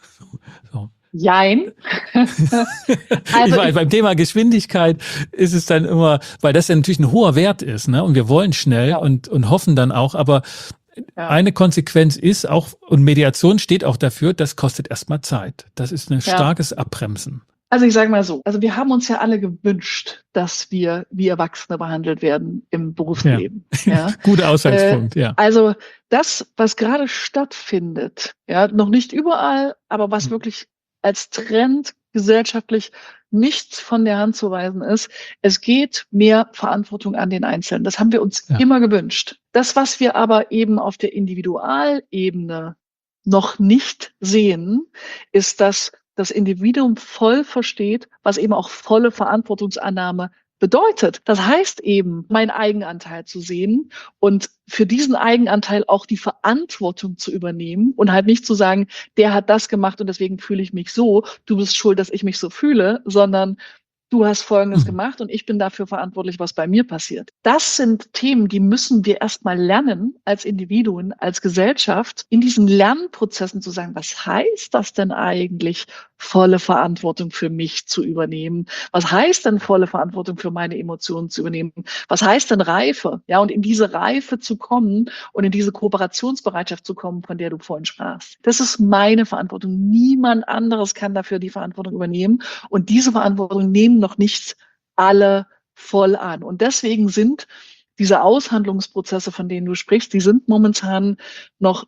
So. Jein. Also ich meine, beim Thema Geschwindigkeit ist es dann immer, weil das ja natürlich ein hoher Wert ist, ne? Und wir wollen schnell ja. und, und hoffen dann auch, aber ja. eine Konsequenz ist auch, und Mediation steht auch dafür, das kostet erstmal Zeit. Das ist ein starkes ja. Abbremsen. Also ich sage mal so, also wir haben uns ja alle gewünscht, dass wir wie Erwachsene behandelt werden im Berufsleben. Ja. Ja. Guter Ausgangspunkt, äh, ja. Also das, was gerade stattfindet, ja, noch nicht überall, aber was mhm. wirklich als Trend gesellschaftlich nicht von der Hand zu weisen ist. Es geht mehr Verantwortung an den Einzelnen. Das haben wir uns Ja. immer gewünscht. Das, was wir aber eben auf der Individualebene noch nicht sehen, ist, dass das Individuum voll versteht, was eben auch volle Verantwortungsannahme bedeutet. Das heißt eben, meinen Eigenanteil zu sehen und für diesen Eigenanteil auch die Verantwortung zu übernehmen und halt nicht zu sagen, der hat das gemacht und deswegen fühle ich mich so, du bist schuld, dass ich mich so fühle, sondern du hast Folgendes Mhm. gemacht und ich bin dafür verantwortlich, was bei mir passiert. Das sind Themen, die müssen wir erstmal lernen als Individuen, als Gesellschaft, in diesen Lernprozessen zu sagen, was heißt das denn eigentlich, volle Verantwortung für mich zu übernehmen? Was heißt denn volle Verantwortung für meine Emotionen zu übernehmen? Was heißt denn Reife? Ja, und in diese Reife zu kommen und in diese Kooperationsbereitschaft zu kommen, von der du vorhin sprachst. Das ist meine Verantwortung. Niemand anderes kann dafür die Verantwortung übernehmen. Und diese Verantwortung nehmen noch nicht alle voll an. Und deswegen sind diese Aushandlungsprozesse, von denen du sprichst, die sind momentan noch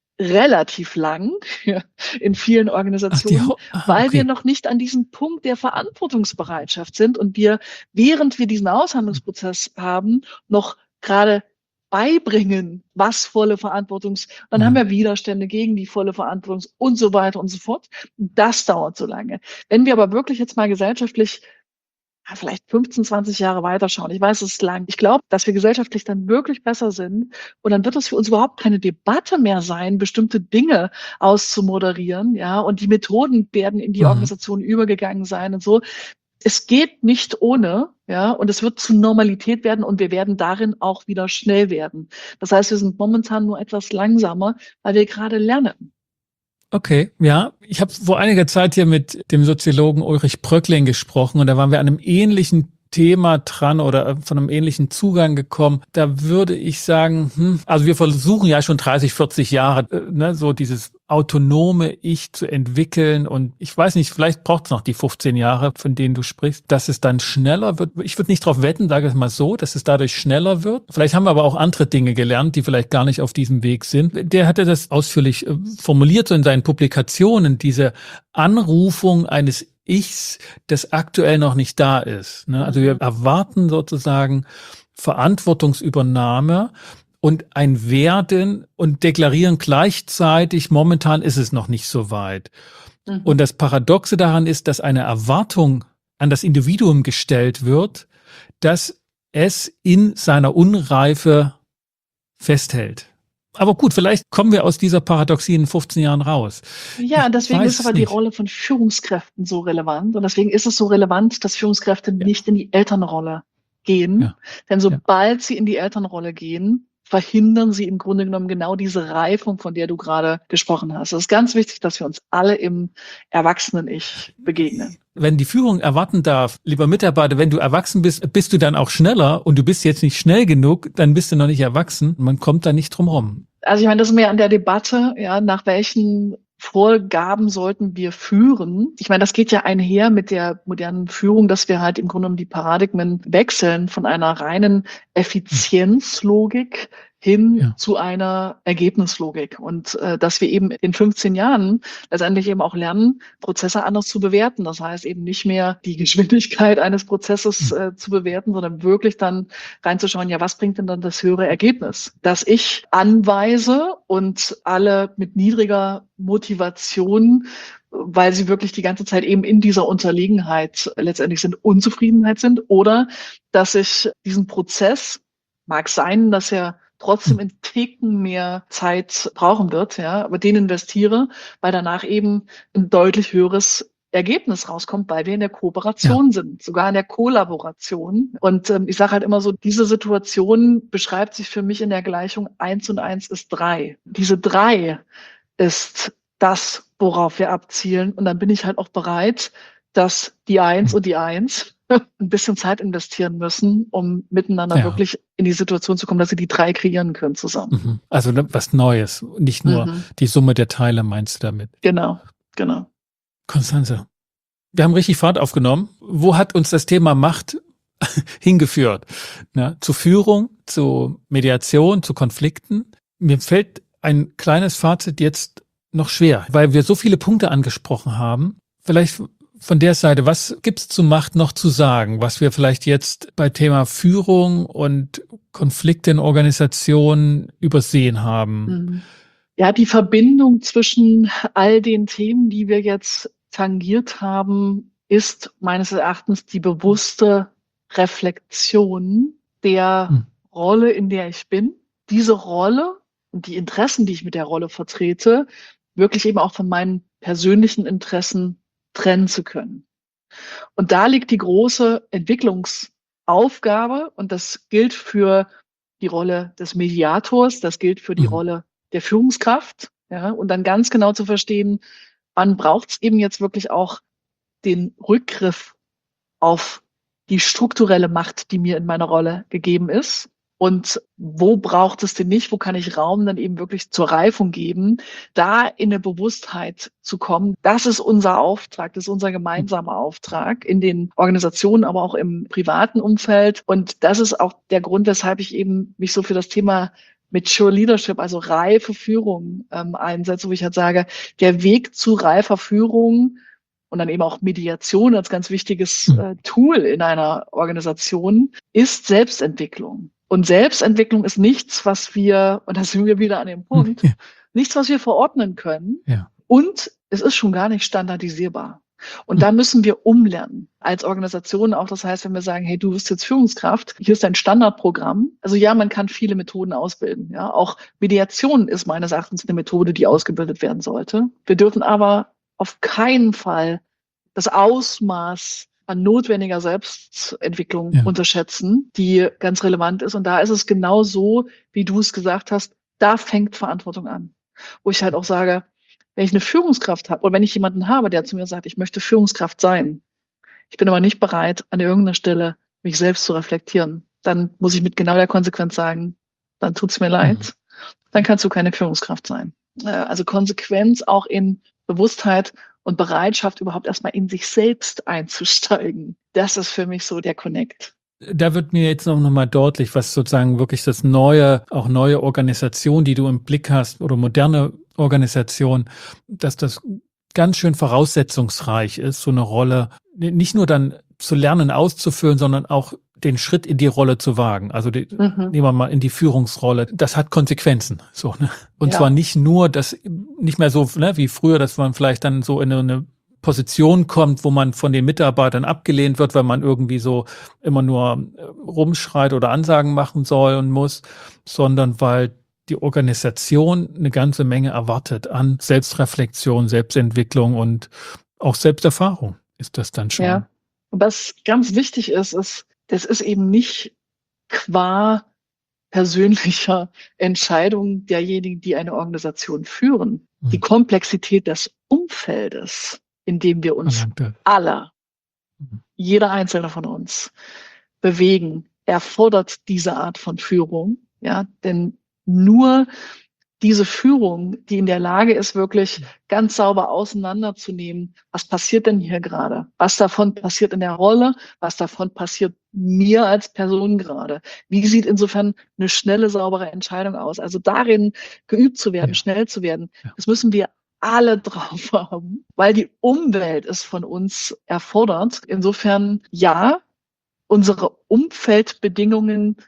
relativ lang in vielen Organisationen, Ach, die, ah, weil okay. wir noch nicht an diesem Punkt der Verantwortungsbereitschaft sind und wir, während wir diesen Aushandlungsprozess haben, noch gerade beibringen, was volle Verantwortungs, dann Ja. haben wir Widerstände gegen die volle Verantwortung und so weiter und so fort. Das dauert so lange. Wenn wir aber wirklich jetzt mal gesellschaftlich vielleicht fünfzehn, zwanzig Jahre weiterschauen. Ich weiß, es ist lang. Ich glaube, dass wir gesellschaftlich dann wirklich besser sind. Und dann wird es für uns überhaupt keine Debatte mehr sein, bestimmte Dinge auszumoderieren. Ja, und die Methoden werden in die Mhm. Organisation übergegangen sein und so. Es geht nicht ohne, ja, und es wird zur Normalität werden und wir werden darin auch wieder schnell werden. Das heißt, wir sind momentan nur etwas langsamer, weil wir gerade lernen. Okay, ja. Ich habe vor einiger Zeit hier mit dem Soziologen Ulrich Bröckling gesprochen und da waren wir an einem ähnlichen Thema dran oder von einem ähnlichen Zugang gekommen. Da würde ich sagen, hm, also wir versuchen ja schon dreißig, vierzig Jahre, äh, ne, so dieses autonome Ich zu entwickeln und ich weiß nicht, vielleicht braucht es noch die fünfzehn Jahre, von denen du sprichst, dass es dann schneller wird. Ich würde nicht drauf wetten, sage ich mal so, dass es dadurch schneller wird. Vielleicht haben wir aber auch andere Dinge gelernt, die vielleicht gar nicht auf diesem Weg sind. Der hatte das ausführlich äh, formuliert so in seinen Publikationen, diese Anrufung eines Ichs, das aktuell noch nicht da ist. Ne? Also wir erwarten sozusagen Verantwortungsübernahme und ein Werden und deklarieren gleichzeitig, momentan ist es noch nicht so weit. Mhm. Und das Paradoxe daran ist, dass eine Erwartung an das Individuum gestellt wird, dass es in seiner Unreife festhält. Aber gut, vielleicht kommen wir aus dieser Paradoxie in fünfzehn Jahren raus. Ja, deswegen weiß ist aber es die nicht. Rolle von Führungskräften so relevant. Und deswegen ist es so relevant, dass Führungskräfte Ja. nicht in die Elternrolle gehen. Ja. Denn sobald sie in die Elternrolle gehen, verhindern sie im Grunde genommen genau diese Reifung, von der du gerade gesprochen hast. Es ist ganz wichtig, dass wir uns alle im Erwachsenen-Ich begegnen. Wenn die Führung erwarten darf, lieber Mitarbeiter, wenn du erwachsen bist, bist du dann auch schneller und du bist jetzt nicht schnell genug, dann bist du noch nicht erwachsen. Man kommt da nicht drum rum. Also ich meine, das ist mehr an der Debatte, ja, nach welchen Vorgaben sollten wir führen. Ich meine, das geht ja einher mit der modernen Führung, dass wir halt im Grunde genommen die Paradigmen wechseln von einer reinen Effizienzlogik hin Ja. zu einer Ergebnislogik. Und äh, dass wir eben in fünfzehn Jahren letztendlich eben auch lernen, Prozesse anders zu bewerten. Das heißt eben nicht mehr die Geschwindigkeit eines Prozesses äh, zu bewerten, sondern wirklich dann reinzuschauen, ja, was bringt denn dann das höhere Ergebnis? Dass ich anweise und alle mit niedriger Motivation, weil sie wirklich die ganze Zeit eben in dieser Unterlegenheit letztendlich sind, Unzufriedenheit sind, oder dass ich diesen Prozess, mag sein, dass er trotzdem in Ticken mehr Zeit brauchen wird, ja, aber den investiere, weil danach eben ein deutlich höheres Ergebnis rauskommt, weil wir in der Kooperation ja. sind, sogar in der Kollaboration. Und ähm, ich sage halt immer so, diese Situation beschreibt sich für mich in der Gleichung eins und eins ist drei. Diese drei ist das, worauf wir abzielen. Und dann bin ich halt auch bereit, dass die Eins und die Eins ein bisschen Zeit investieren müssen, um miteinander Ja. wirklich in die Situation zu kommen, dass sie die drei kreieren können zusammen. Mhm. Also was Neues, nicht nur Mhm. die Summe der Teile, meinst du damit? Genau, genau. Konstanze, wir haben richtig Fahrt aufgenommen. Wo hat uns das Thema Macht hingeführt? Ja, zu Führung, zu Mediation, zu Konflikten. Mir fällt ein kleines Fazit jetzt noch schwer, weil wir so viele Punkte angesprochen haben. Vielleicht von der Seite, was gibt's zu Macht noch zu sagen, was wir vielleicht jetzt bei Thema Führung und Konflikte in Organisationen übersehen haben? Mhm. Ja, die Verbindung zwischen all den Themen, die wir jetzt tangiert haben, ist meines Erachtens die bewusste Reflexion der Hm. Rolle, in der ich bin. Diese Rolle und die Interessen, die ich mit der Rolle vertrete, wirklich eben auch von meinen persönlichen Interessen trennen zu können. Und da liegt die große Entwicklungsaufgabe, und das gilt für die Rolle des Mediators, das gilt für die Mhm. Rolle der Führungskraft, ja, und dann ganz genau zu verstehen, wann braucht es eben jetzt wirklich auch den Rückgriff auf die strukturelle Macht, die mir in meiner Rolle gegeben ist. Und wo braucht es denn nicht? Wo kann ich Raum dann eben wirklich zur Reifung geben, da in eine Bewusstheit zu kommen? Das ist unser Auftrag, das ist unser gemeinsamer Auftrag in den Organisationen, aber auch im privaten Umfeld. Und das ist auch der Grund, weshalb ich eben mich so für das Thema Mature Leadership, also reife Führung, ähm, einsetze, wo ich halt sage, der Weg zu reifer Führung und dann eben auch Mediation als ganz wichtiges Mhm. äh, Tool in einer Organisation ist Selbstentwicklung. Und Selbstentwicklung ist nichts, was wir, und da sind wir wieder an dem Punkt, Ja. nichts, was wir verordnen können. Ja. Und es ist schon gar nicht standardisierbar. Und Mhm. da müssen wir umlernen als Organisation auch. Das heißt, wenn wir sagen, hey, du bist jetzt Führungskraft, hier ist dein Standardprogramm. Also ja, man kann viele Methoden ausbilden. Ja, auch Mediation ist meines Erachtens eine Methode, die ausgebildet werden sollte. Wir dürfen aber auf keinen Fall das Ausmaß an notwendiger Selbstentwicklung Ja. unterschätzen, die ganz relevant ist. Und da ist es genau so, wie du es gesagt hast, da fängt Verantwortung an. Wo ich halt auch sage, wenn ich eine Führungskraft habe oder wenn ich jemanden habe, der zu mir sagt, ich möchte Führungskraft sein, ich bin aber nicht bereit, an irgendeiner Stelle mich selbst zu reflektieren, dann muss ich mit genau der Konsequenz sagen, dann tut's mir leid, Mhm. dann kannst du keine Führungskraft sein. Äh, Also Konsequenz auch in Bewusstheit und Bereitschaft, überhaupt erstmal in sich selbst einzusteigen. Das ist für mich so der Connect. Da wird mir jetzt noch mal deutlich, was sozusagen wirklich das neue, auch neue Organisation, die du im Blick hast, oder moderne Organisation, dass das ganz schön voraussetzungsreich ist, so eine Rolle nicht nur dann zu lernen, auszufüllen, sondern auch den Schritt in die Rolle zu wagen. Also die, Mhm. nehmen wir mal in die Führungsrolle. Das hat Konsequenzen. So, ne? Und Ja. zwar nicht nur, dass nicht mehr so, ne, wie früher, dass man vielleicht dann so in eine Position kommt, wo man von den Mitarbeitern abgelehnt wird, weil man irgendwie so immer nur äh, rumschreit oder Ansagen machen soll und muss, sondern weil die Organisation eine ganze Menge erwartet an Selbstreflexion, Selbstentwicklung und auch Selbsterfahrung ist das dann schon. Ja. Und was ganz wichtig ist, ist, das ist eben nicht qua persönlicher Entscheidung derjenigen, die eine Organisation führen. Mhm. Die Komplexität des Umfeldes, in dem wir uns Verlangt das. alle, Mhm. jeder einzelne von uns, bewegen, erfordert diese Art von Führung. Ja, denn nur diese Führung, die in der Lage ist, wirklich ganz sauber auseinanderzunehmen, was passiert denn hier gerade? Was davon passiert in der Rolle? Was davon passiert mir als Person gerade? Wie sieht insofern eine schnelle, saubere Entscheidung aus? Also darin geübt zu werden, Ja. schnell zu werden, Ja. das müssen wir alle drauf haben, weil die Umwelt es von uns erfordert. Insofern, ja, unsere Umfeldbedingungen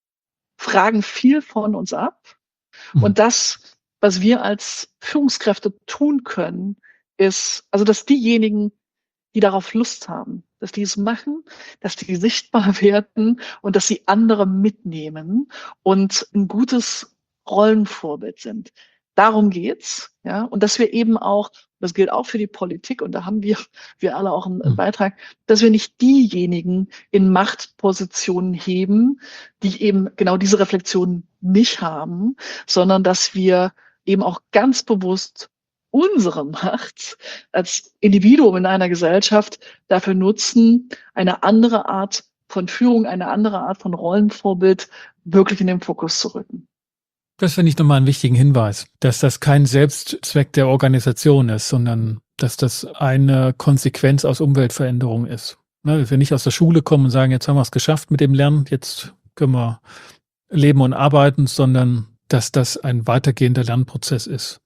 fragen viel von uns ab. Mhm. Und das, was wir als Führungskräfte tun können, ist, also dass diejenigen, die darauf Lust haben, dass die es machen, dass die sichtbar werden und dass sie andere mitnehmen und ein gutes Rollenvorbild sind. Darum geht's, ja, und dass wir eben auch, das gilt auch für die Politik, und da haben wir, wir alle auch einen, einen Mhm. Beitrag, dass wir nicht diejenigen in Machtpositionen heben, die eben genau diese Reflexion nicht haben, sondern dass wir eben auch ganz bewusst unsere Macht als Individuum in einer Gesellschaft dafür nutzen, eine andere Art von Führung, eine andere Art von Rollenvorbild wirklich in den Fokus zu rücken. Das finde ich nochmal einen wichtigen Hinweis, dass das kein Selbstzweck der Organisation ist, sondern dass das eine Konsequenz aus Umweltveränderung ist. Ne, dass wir nicht aus der Schule kommen und sagen, jetzt haben wir es geschafft mit dem Lernen, jetzt können wir leben und arbeiten, sondern dass das ein weitergehender Lernprozess ist.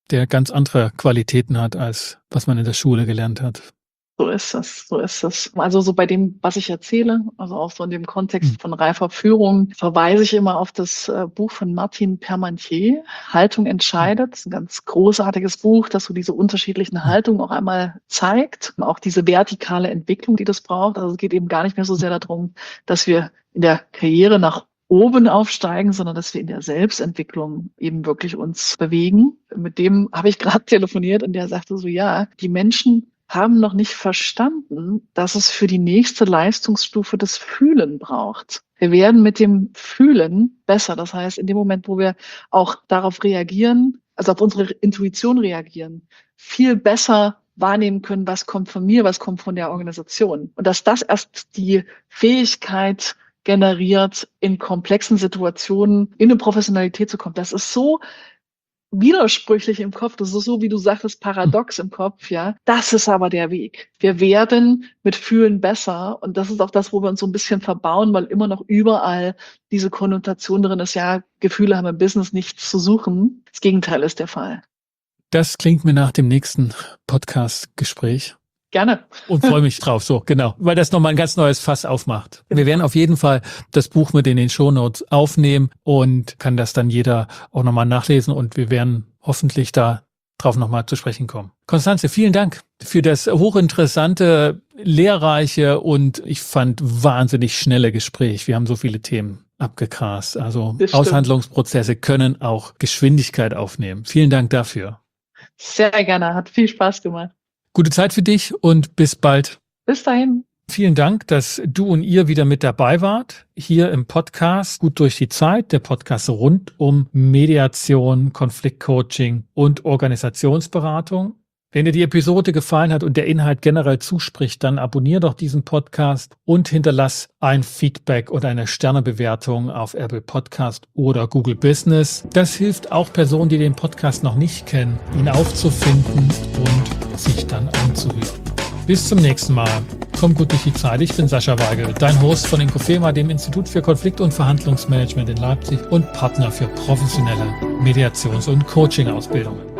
der ganz andere Qualitäten hat, als was man in der Schule gelernt hat. So ist es, so ist es. Also so bei dem, was ich erzähle, also auch so in dem Kontext von reifer Führung, verweise ich immer auf das äh, Buch von Martin Parmentier, Haltung entscheidet. Das ist ein ganz großartiges Buch, das so diese unterschiedlichen Haltungen auch einmal zeigt. Auch diese vertikale Entwicklung, die das braucht. Also es geht eben gar nicht mehr so sehr darum, dass wir in der Karriere nach oben aufsteigen, sondern dass wir in der Selbstentwicklung eben wirklich uns bewegen. Mit dem habe ich gerade telefoniert und der sagte so, ja, die Menschen haben noch nicht verstanden, dass es für die nächste Leistungsstufe das Fühlen braucht. Wir werden mit dem Fühlen besser. Das heißt, in dem Moment, wo wir auch darauf reagieren, also auf unsere Intuition reagieren, viel besser wahrnehmen können, was kommt von mir, was kommt von der Organisation. Und dass das erst die Fähigkeit generiert, in komplexen Situationen in eine Professionalität zu kommen. Das ist so widersprüchlich im Kopf, das ist so, wie du sagtest, paradox im Kopf, ja. Das ist aber der Weg. Wir werden mit Fühlen besser und das ist auch das, wo wir uns so ein bisschen verbauen, weil immer noch überall diese Konnotation drin ist, ja, Gefühle haben im Business nichts zu suchen. Das Gegenteil ist der Fall. Das klingt mir nach dem nächsten Podcast-Gespräch. Gerne. Und freue mich drauf, so, genau, weil das nochmal ein ganz neues Fass aufmacht. Wir werden auf jeden Fall das Buch mit in den Shownotes aufnehmen und kann das dann jeder auch nochmal nachlesen und wir werden hoffentlich da drauf nochmal zu sprechen kommen. Constanze, vielen Dank für das hochinteressante, lehrreiche und ich fand wahnsinnig schnelle Gespräch. Wir haben so viele Themen abgegrast. Also Aushandlungsprozesse können auch Geschwindigkeit aufnehmen. Vielen Dank dafür. Sehr gerne, hat viel Spaß gemacht. Gute Zeit für dich und bis bald. Bis dahin. Vielen Dank, dass du und ihr wieder mit dabei wart, hier im Podcast Gut durch die Zeit, der Podcast rund um Mediation, Konfliktcoaching und Organisationsberatung. Wenn dir die Episode gefallen hat und der Inhalt generell zuspricht, dann abonnier doch diesen Podcast und hinterlass ein Feedback oder eine Sternebewertung auf Apple Podcast oder Google Business. Das hilft auch Personen, die den Podcast noch nicht kennen, ihn aufzufinden und sich dann anzuhören. Bis zum nächsten Mal. Komm gut durch die Zeit. Ich bin Sascha Weigel, dein Host von Inkofema, dem Institut für Konflikt- und Verhandlungsmanagement in Leipzig und Partner für professionelle Mediations- und Coaching-Ausbildungen.